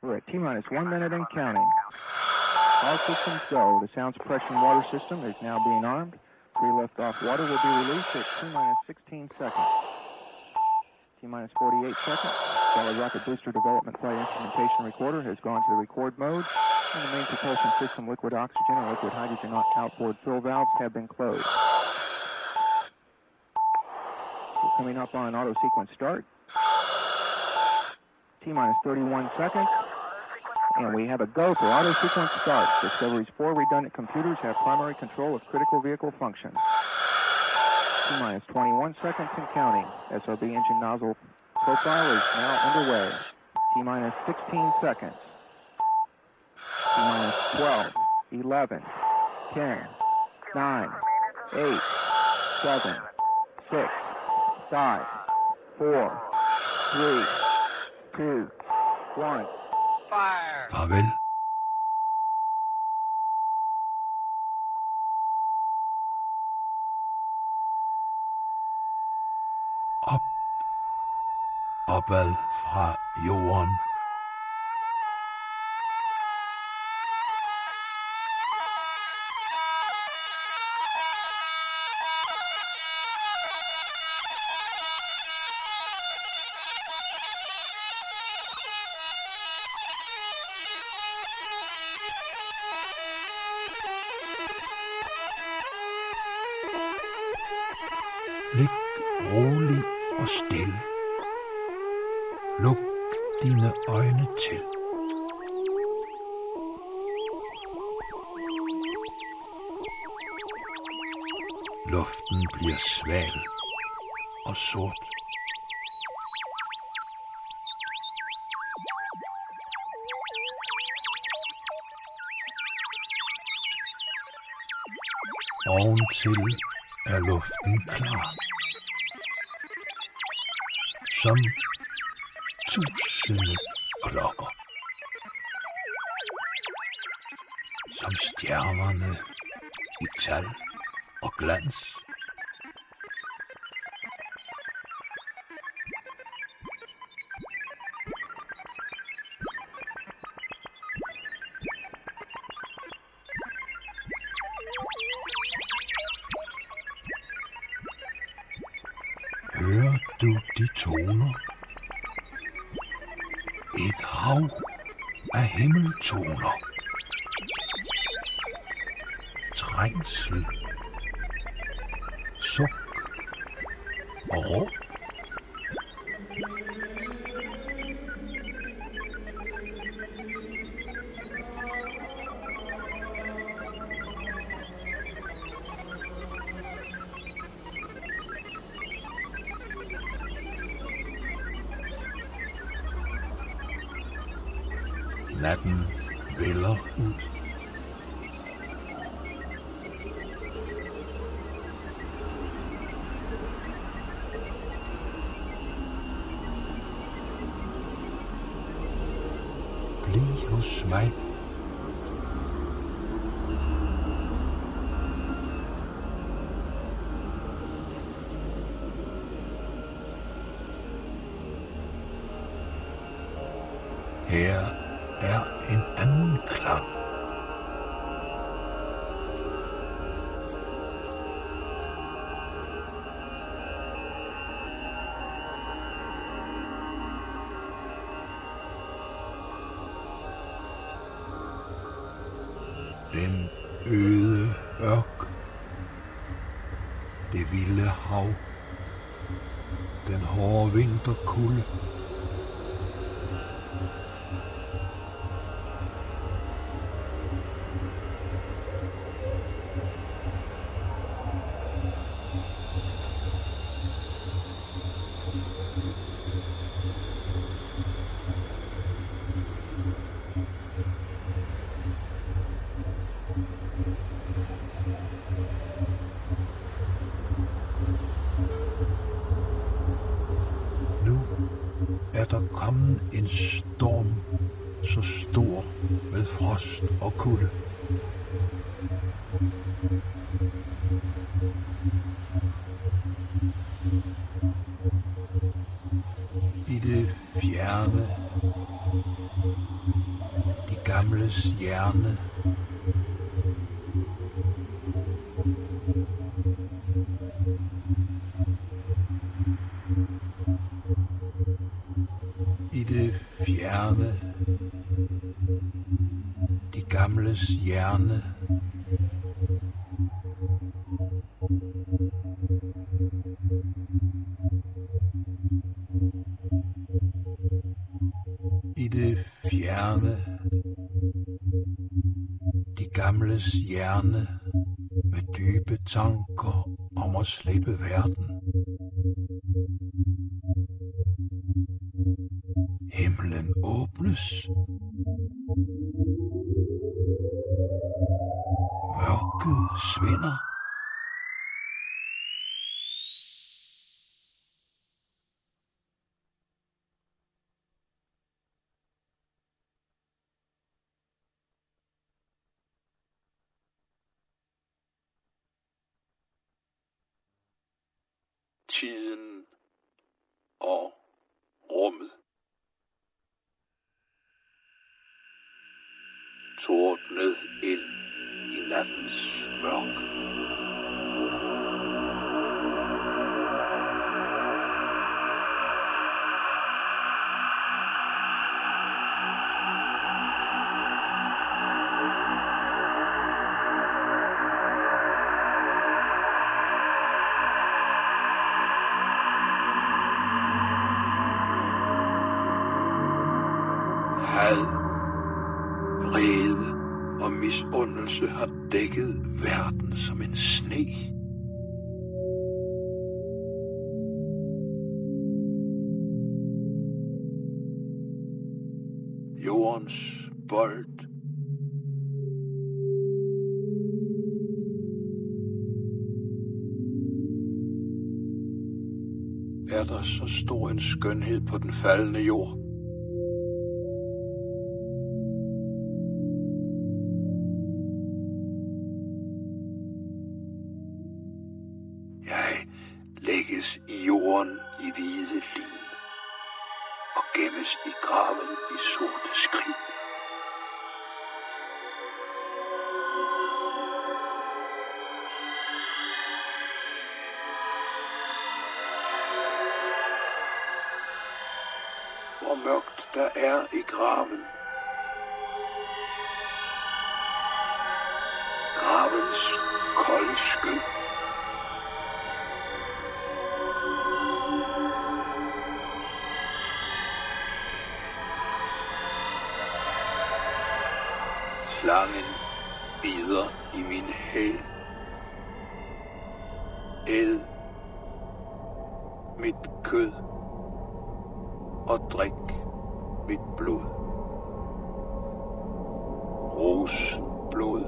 We're at T-minus 1 minute and counting. All systems go. The sound suppression water system is now being armed. Pre-liftoff water will be released at T-minus 16 seconds. T-minus 48 seconds. Solid rocket booster development flight instrumentation recorder has gone to the record mode, and the main propulsion system liquid oxygen and liquid hydrogen outboard fill valves have been closed. We're coming up on auto sequence start. T-minus 31 seconds. And we have a go for auto sequence start. Discovery's 4 redundant computers have primary control of critical vehicle functions. T-minus 21 seconds and counting. SRB engine nozzle profile is now underway. T-minus 16 seconds. T-minus 12, 11, 10, 9, 8, 7, 6, 5, 4, 3, 2, 1. Fire! Farvel. Op, opad fra jorden. Lig rolig og stille. Luk dine øjne til. Luften bliver sval og sort. Oventil er luften klar. Som tusinde klokker. Som stjernerne i tal og glans. Hører du de toner? Et hav af himmeltoner. Trængsel, suk og råb. Natten vælder ud. Bliv hos mig. Her er en anden klang. Den øde ørk. Det vilde hav. Den hårde vinterkulde. Nu er der kommet en storm, så stor med frost og kulde. I det fjerne gamles hjerne. I det fjerne, de gamles hjerne. I det fjerne, de gamles hjerne med dybe tanker om at slippe verden. Himlen åbnes. Mørket svinder. Tiden og rummet. Tordnet ind i nattens mørke. Had, vrede og misundelse har dækket verden som en sne. Jordens bold er der så stor en skønhed på den faldende jord. Jeg lægges i jorden i hvide lin og gemmes i graven i sorte skrig. Hvor mørkt der er i graven. Gravens kolde skøn. Slangen bider i min hæl. Æd mit kød og drik mit blod. Rosenblod.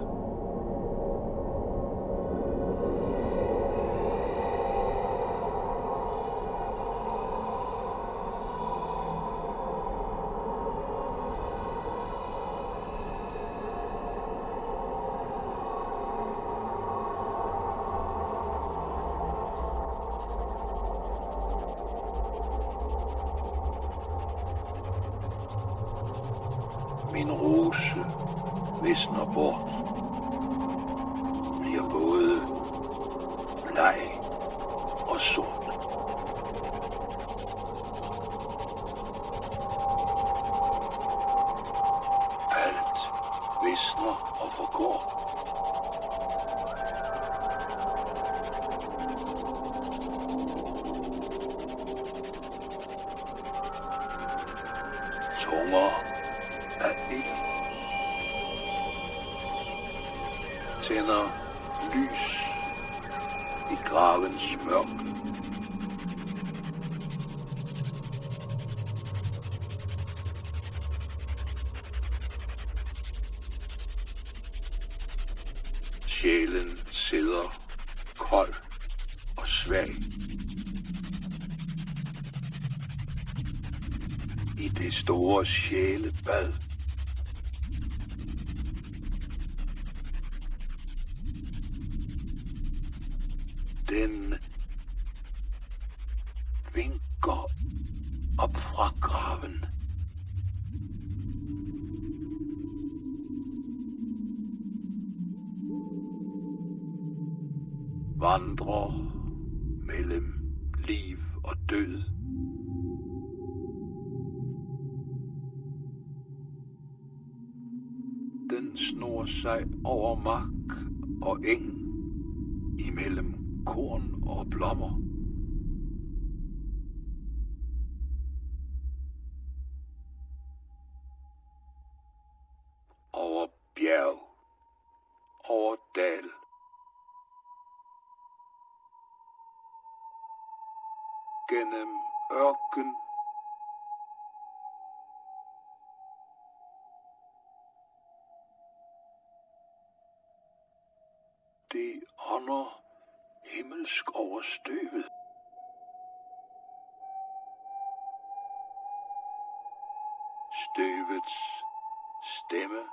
Min rose visner bort, bliver både bleg og sort. Alt visner og forgår. Tunger af ild tænder lys i gravens mørke. Sjælen sidder kold og svag i det store sjælebad. Den vinker op fra graven. vandrer mellem liv og død. Den snor sig over mark og eng, imellem korn og blommer. Over bjerg, over dal, gennem ørken, det ånder himmelsk over støvet. Støvets stemme,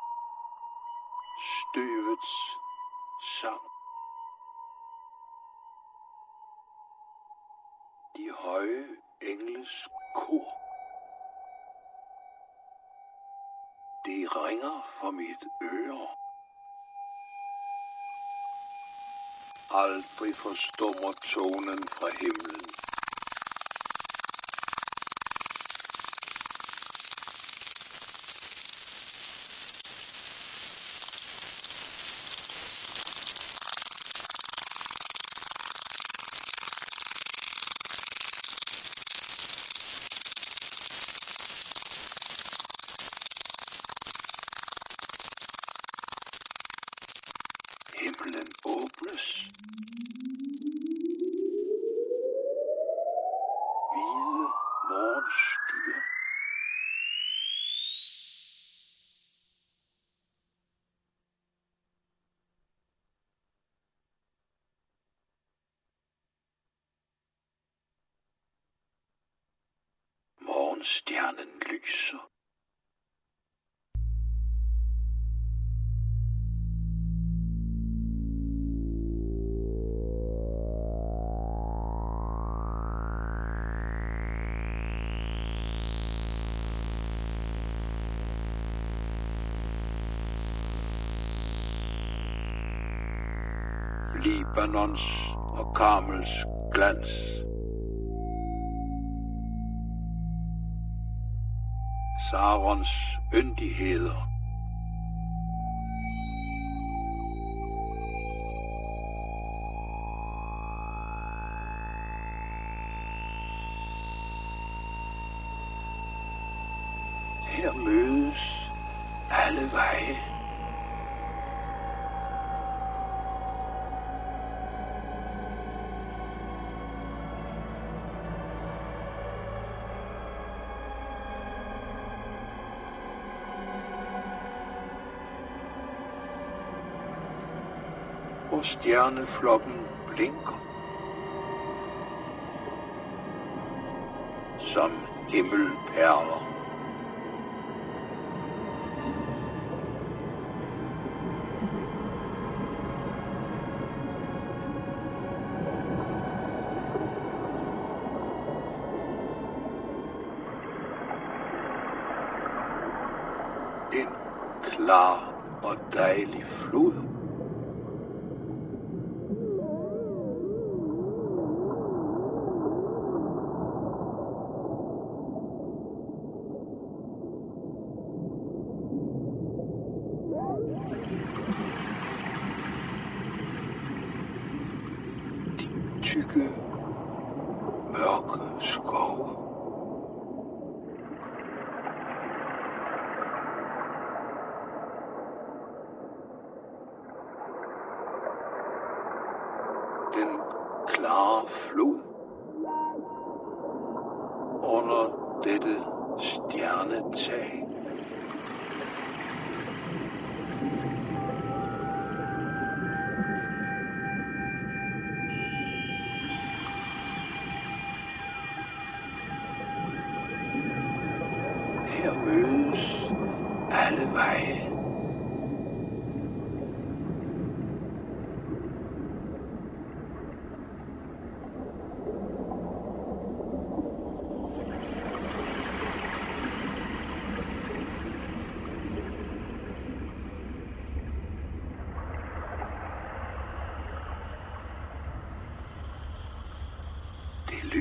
støvets sang. De høje engles kor. Det ringer for mit øre. Aldrig forstummer tonen fra himlen. Himlen åbnes. Hvide morgenskyer. Morgenstjernen lyser. Libanons og Karmels glans. Sarons yndigheder. Her mødes alle veje. Og stjerneflokken blinker som himmelperler. En klar og dejlig flod. Tykke, mørke skove. Den klare flod under dette stjernetag. Her mødes alle veje.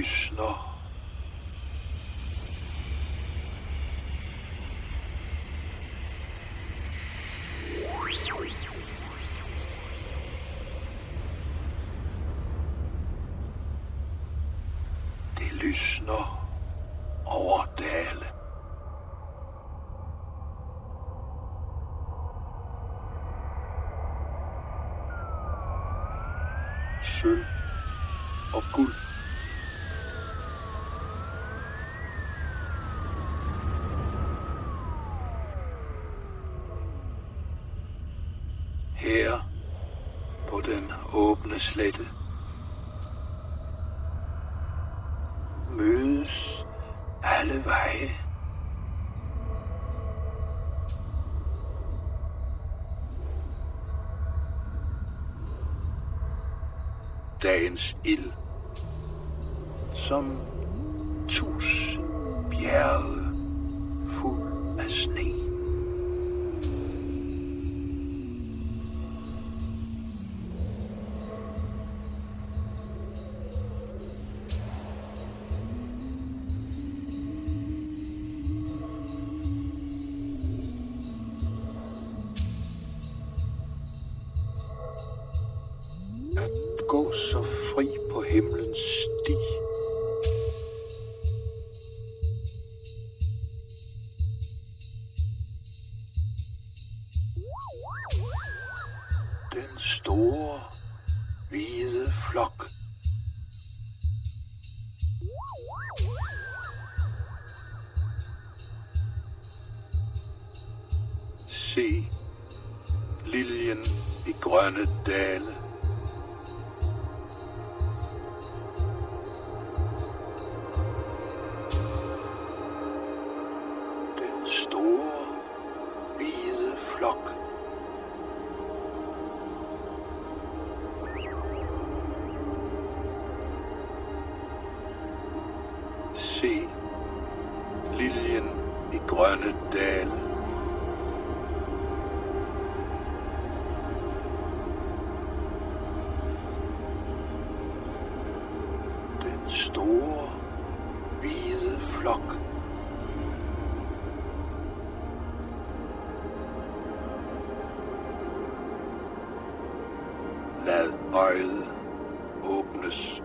lysner. Det lysner over dale. Sølv og guld. Her på den åbne slette mødes alle veje. Dagens ild, som 1000 bjerge fuld af sne. At gå så fri på himlens sti. Den store, hvide flok. Se liljen i grønne dale. Den store, hvide flok. Se liljen i grønne dale. Den store, hvide flok. Lad øjet åbnes.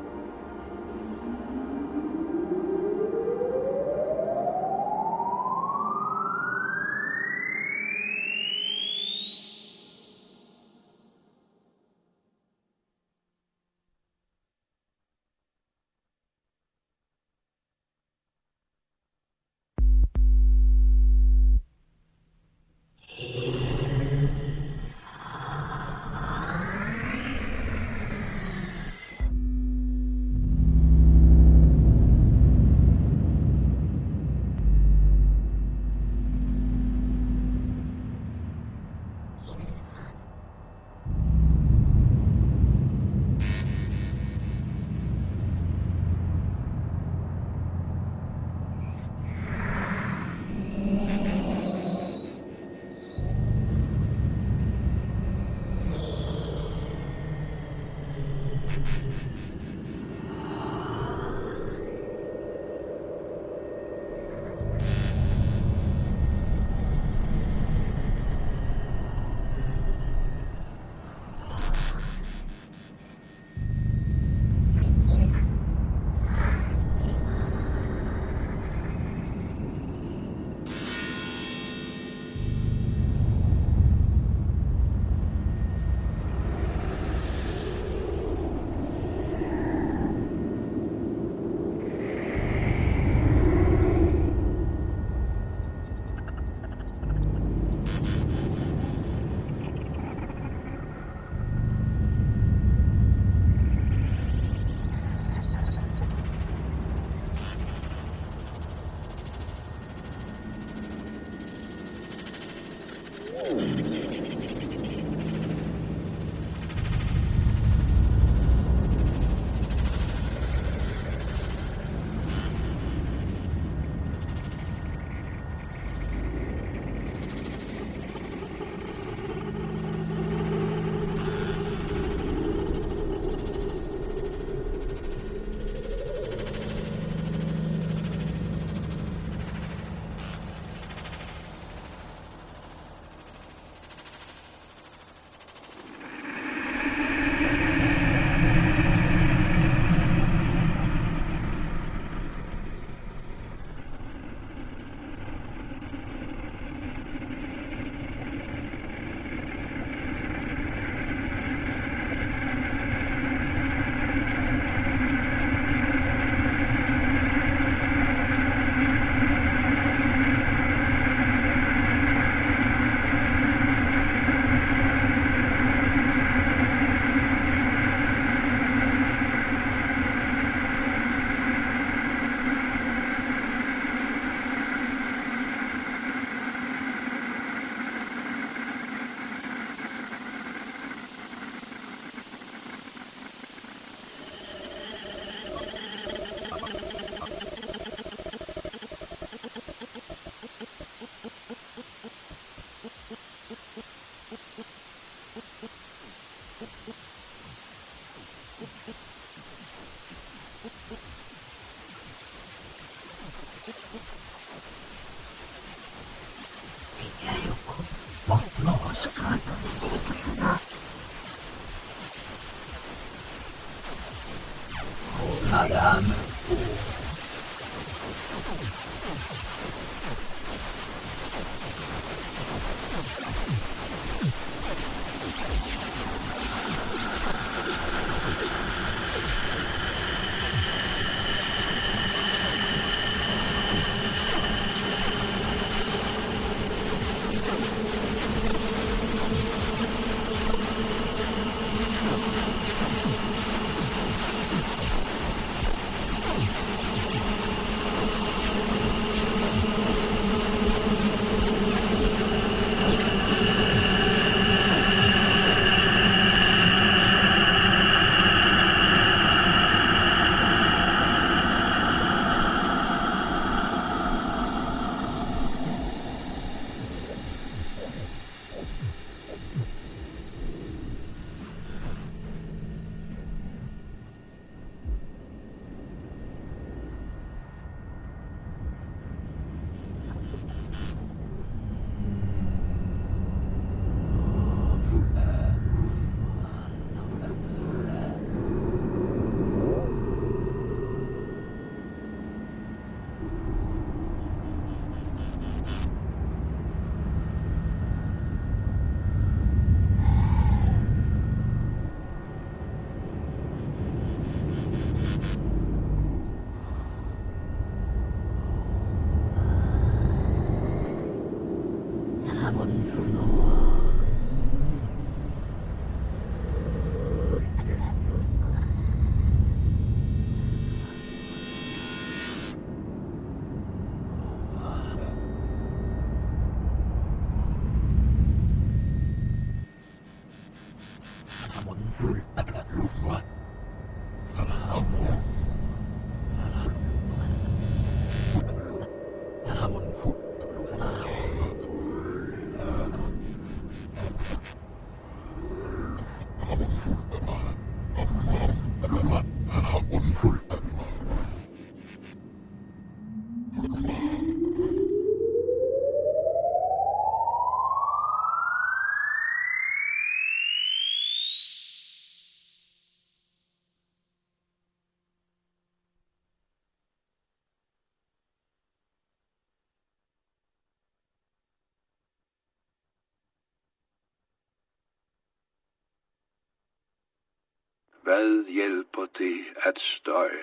Hvad hjælper det at støje?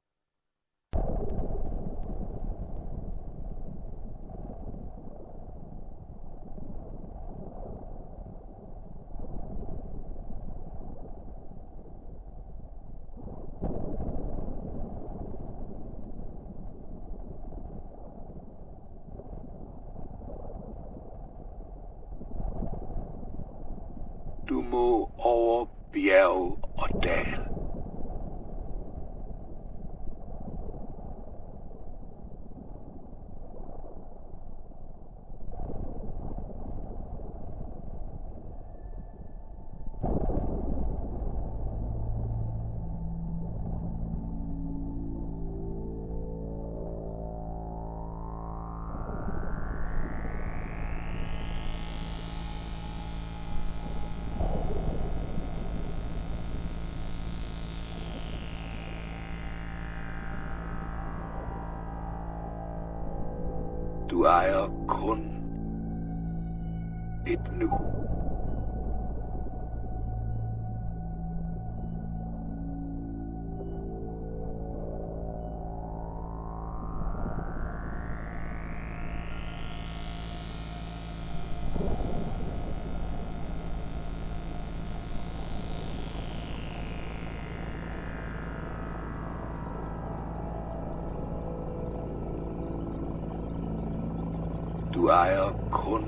Du må over bjerg og dal. Du ejer kun et nu. Du ejer kun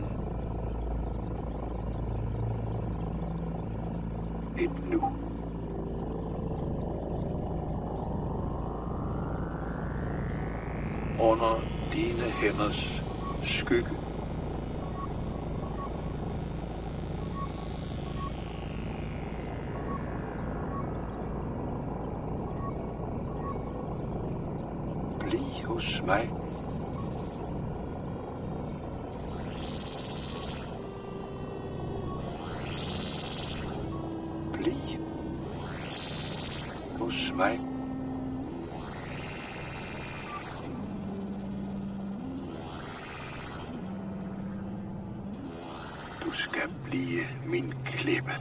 et nu. Under dine hænders skygge. Bliv hos mig. Bliv hos mig. Du skal blive min klippe.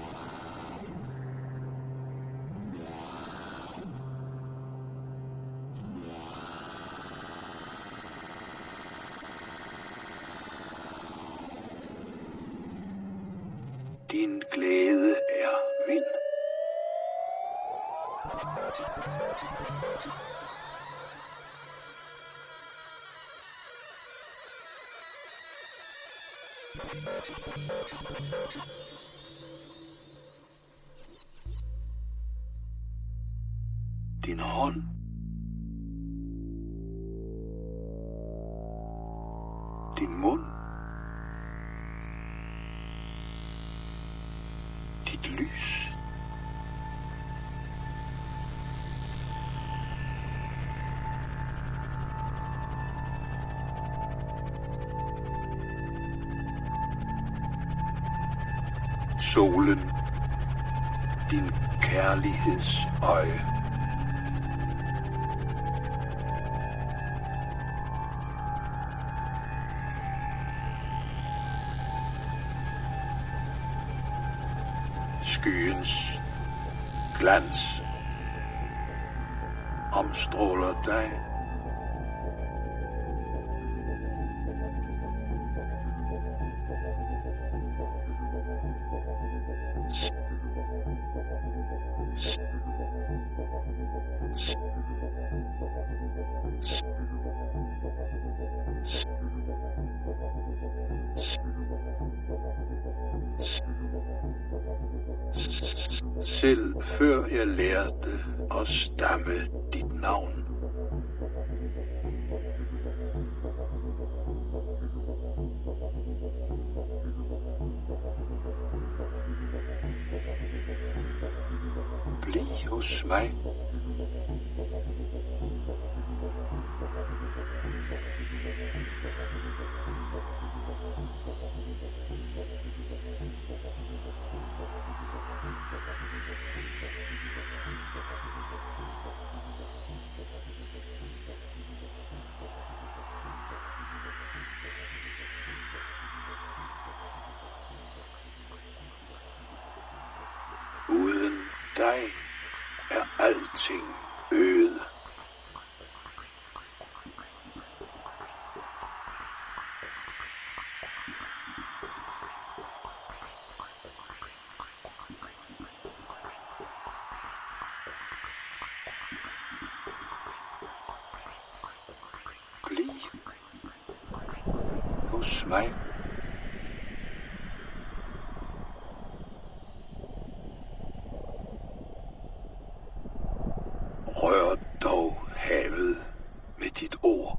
Din glæde er vind. Din hånd. Din mund. Dit lys. Solen. Din kærlighedsøje. Skyens glans omstråler dig. Selv før jeg lærte at stamme dit navn. Bliv hos mig. Uden dig er alting øde. Bliv hos mig. Rør dog havet med dit ord.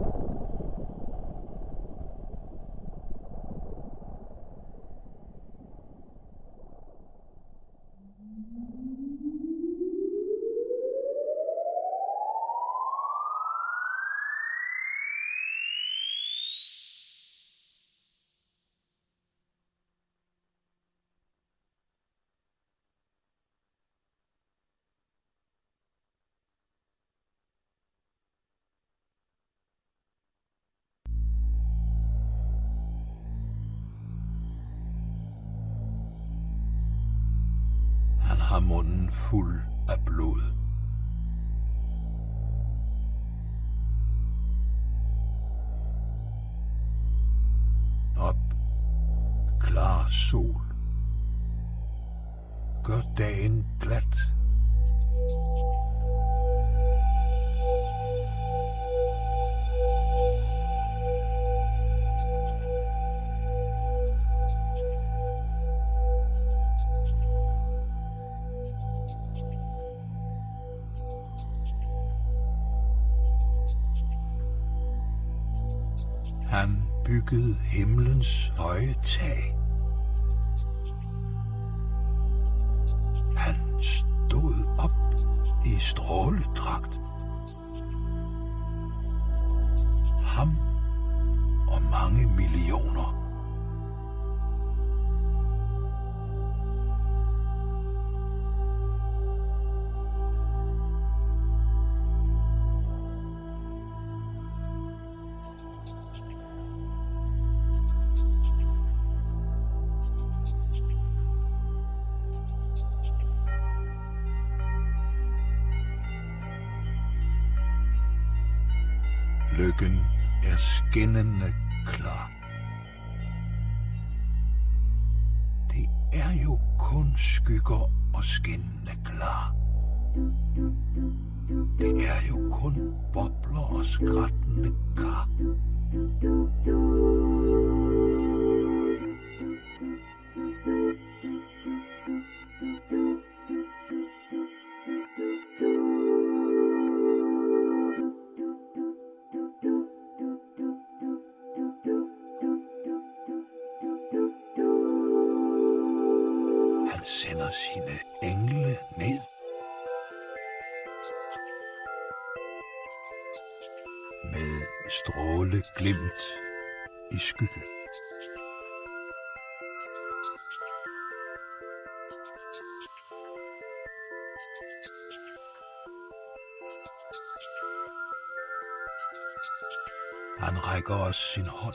Han har munden fuld af blod. Op, klar sol. Gør dagen glat. Han byggede himlens høje tag. Han stod op i stråledragt. Ham og mange millioner. Lykken er skinnende klar. Det er jo kun skygger og skinnende klar. Det er jo kun bobler og skrattende kar. Han sender sine engle ned. Med stråleglimt i skygge. Han rækker os sin hånd.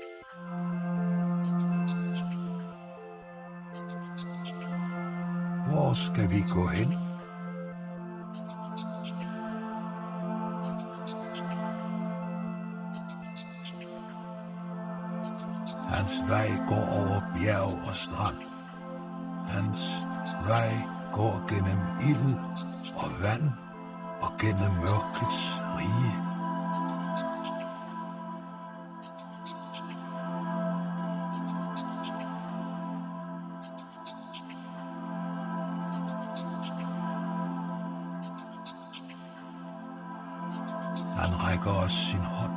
Hvor skal vi gå hen? Hans vej går over bjerg og strand. Hans vej går gennem ild og vand og gennem mørkets rige. rækker os sin hånd.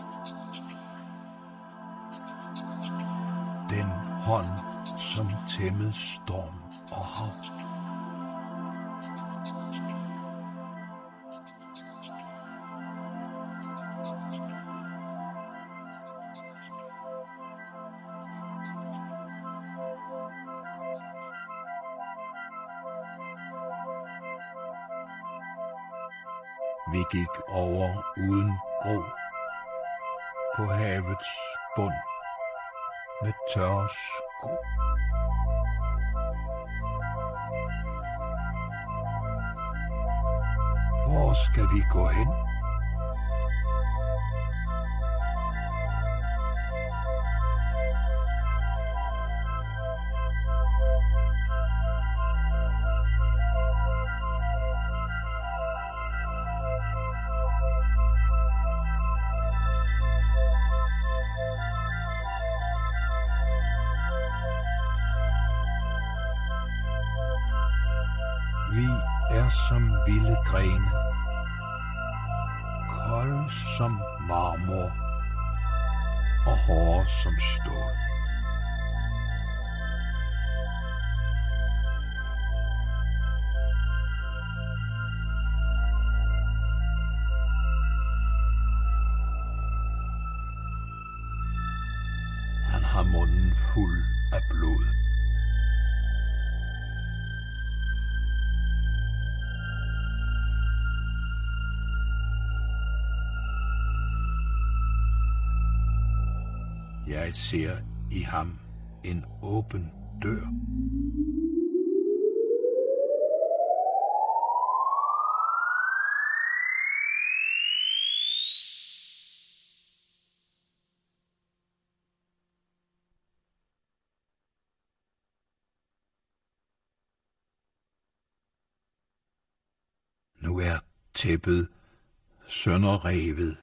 Den hånd, som tæmmede storm og hav. Vi gik over uden bro på havets bund med tørre sko. Hvor skal vi gå hen? Vi er som vilde grene, kolde som marmor og hårde som stål. Han har munden fuld af blod. Jeg ser i ham en åben dør. Nu er tæppet sønderrevet.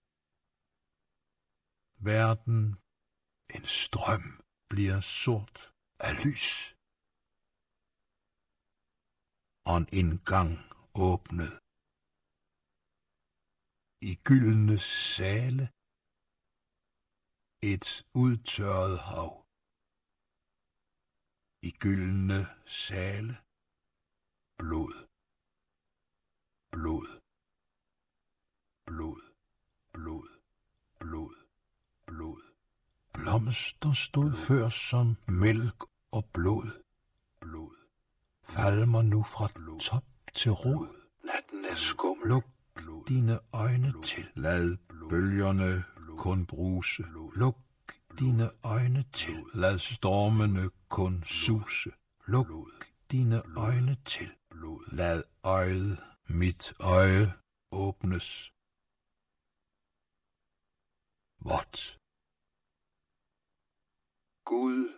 Verden, en strøm, bliver sort af lys. Og en indgang åbnet. I gyldne sale, et udtørret hav. I gyldne sale, blod, blod, blod, blod, blod, blod. Blomster stod før som mælk og blod, blod. Falmer nu fra top til rod. Natten er skummel. Luk dine øjne til. Lad bølgerne kun bruse. Luk dine øjne til. Lad stormene kun suse. Luk dine øjne til. Lad øjet, mit øje, åbnes. Vådt. Gud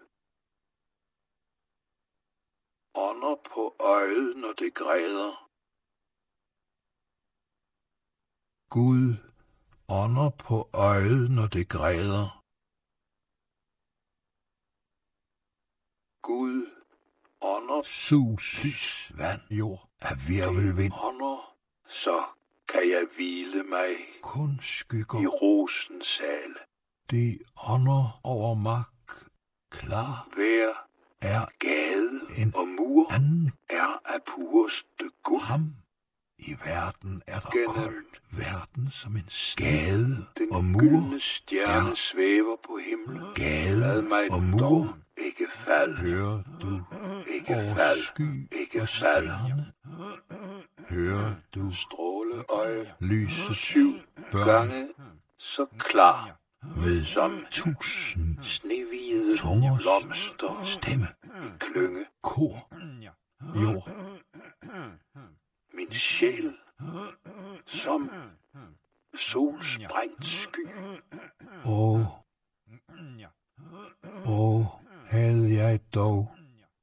ånder på øjet, når det græder. Gud ånder på øjet, når det græder. Gud ånder Sus, lys, vand, jord af virvelvind. ånder, så kan jeg hvile mig Kun skygger, i rosens sal. det ånder over mark, klar Hver er gade en og mur anden. er af pureste guld. Ham i verden er der Gennem koldt. Verden som en skade Den og mur gyldne stjerne er svæver på himlen. Lad gade mig og dog mur. ikke falde. Hører du Ikke over fald. sky Ikke og fald. stjerne? Hører du Stråleøje lyset 7 børn gange så klar med som 1000 snehvide tungers blomster stemme, i klynge. kor, jord, Min sjæl som solsprængt sky. Åh, havde jeg dog,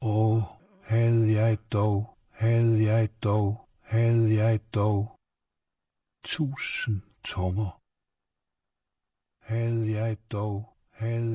havde jeg dog 1000 tunger. Havde jeg dog,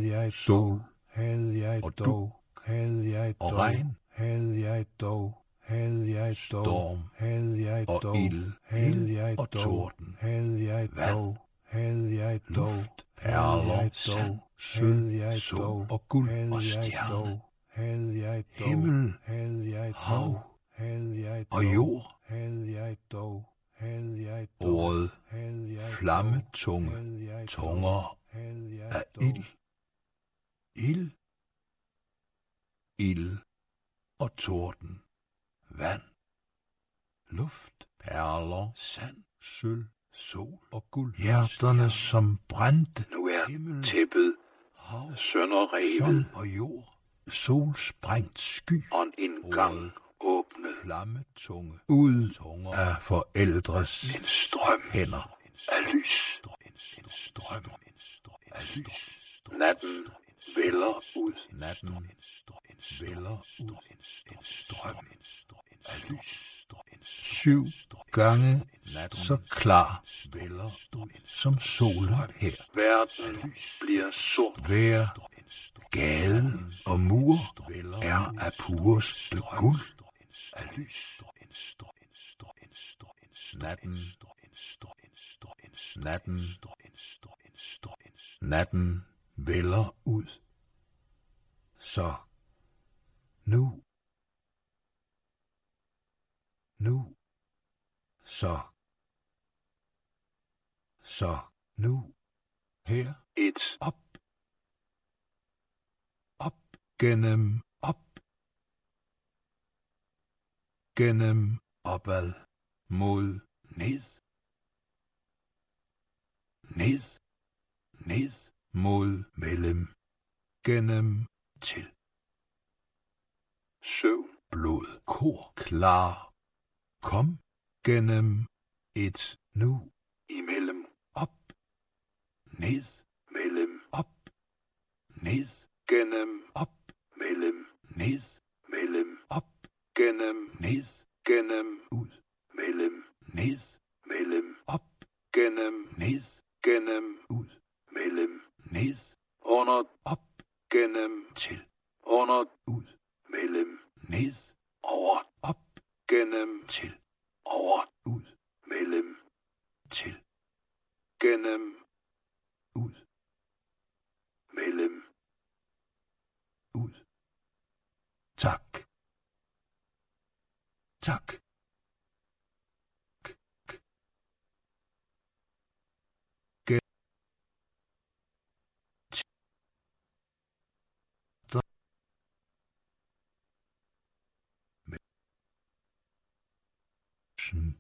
sol, havde jeg dog, og regn, havde jeg dog, havde jeg storm, havde jeg og ild, havde jeg og torden, havde jeg vand, havde jeg luft, perler, sand, sølv, sol og guld og stjerne, havde jeg himmel, havde jeg hav, havde jeg og jord, havde jeg dog, havde jeg ordet, havde jeg flammetunge, tunger af ild, ild, ild og torden, vand, luft, perler, sand, sølv, sol og guld. Hjerterne som brændte, Nu er himmel, tæppet hav, sønderrevet, sun og jord, solsprængt sky, og en gang ordet, åbnet flammetunge, ud af forældres en strøm hænder. af lys. En strøm af lys. Natten vælder ud. Natten vælder ud. En strøm af lys. 7 gange så klar som solen her. Verden bliver sort. Hver gade og mur er af pureste guld. Af lys. Natten vælder ud. Så nu, så nu, her, Et op, gennem, opad, mod, ned, mod, mellem, gennem, til, søvn. blod, kor, klar, kom, gennem, et, nu, Imellem. op, ned, Mellem. ned, Gennem. op, Mellem. ned, Mellem. op, Gennem. ned, Gennem. ud, Mellem. ned, Mellem. op, Gennem. ned, Gennem. ud, Mellem. ned, Under. op, Gennem. til, Under. ud, Mellem. ned, Over. op, Gennem. til, Over. ud, Mellem. til, Gennem. ud, Mellem. ud. Tak. Tak. Gætsen.